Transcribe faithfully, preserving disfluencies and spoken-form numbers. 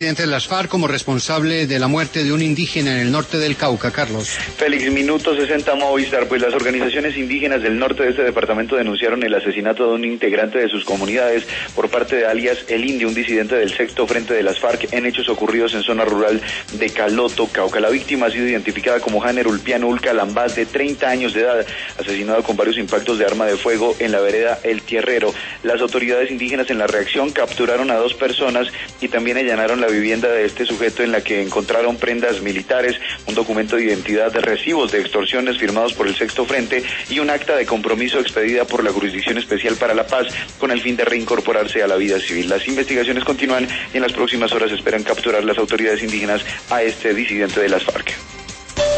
Presidente de las FARC como responsable de la muerte de un indígena en el norte del Cauca, Carlos. Félix, minuto sesenta Movistar, pues las organizaciones indígenas del norte de este departamento denunciaron el asesinato de un integrante de sus comunidades por parte de alias El Indio, un disidente del sexto frente de las FARC, en hechos ocurridos en zona rural de Caloto, Cauca. La víctima ha sido identificada como Janer Ulpiano Ulca Lambaz, de treinta años de edad, asesinado con varios impactos de arma de fuego en la vereda El Tierrero. Las autoridades indígenas en la reacción capturaron a dos personas y también allanaron la vivienda de este sujeto, en la que encontraron prendas militares, un documento de identidad, de recibos de extorsiones firmados por el sexto frente y un acta de compromiso expedida por la Jurisdicción Especial para la Paz con el fin de reincorporarse a la vida civil. Las investigaciones continúan y en las próximas horas esperan capturar las autoridades indígenas a este disidente de las FARC.